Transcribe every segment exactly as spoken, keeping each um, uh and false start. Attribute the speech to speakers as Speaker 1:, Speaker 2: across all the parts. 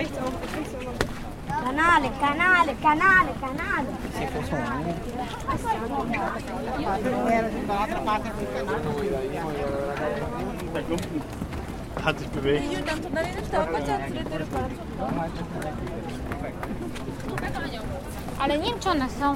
Speaker 1: Canale, canale, canale, canale.
Speaker 2: Se fosse un dall'altra parte del canale.
Speaker 3: Hat sich bewegt.
Speaker 4: Io tanto andare in Europa c'è tre
Speaker 1: Ale nie wiem, czy one są.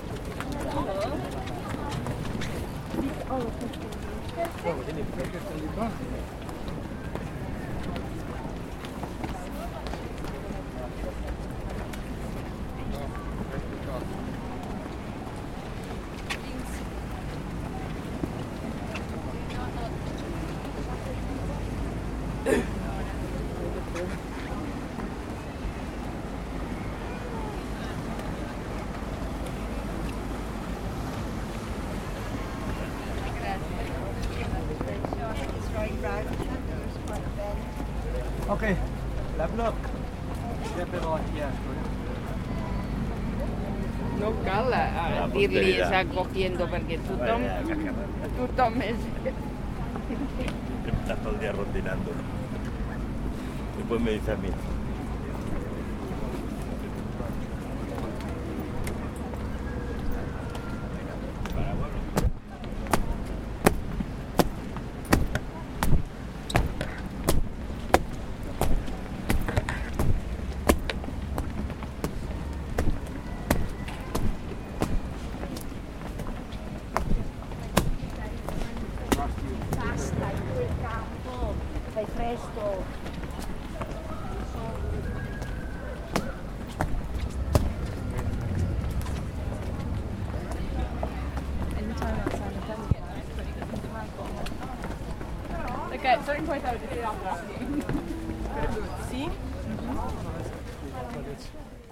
Speaker 3: Ok, level up. Però chi è?
Speaker 5: Non cal a dirgli sta cogiendo perché tutto, tutto un mese.
Speaker 3: Está todo el día rondinando. Después me dice a mí.
Speaker 1: Basta in quel campo, fai presto.
Speaker 4: Ok, certain point I would just stop walking. See?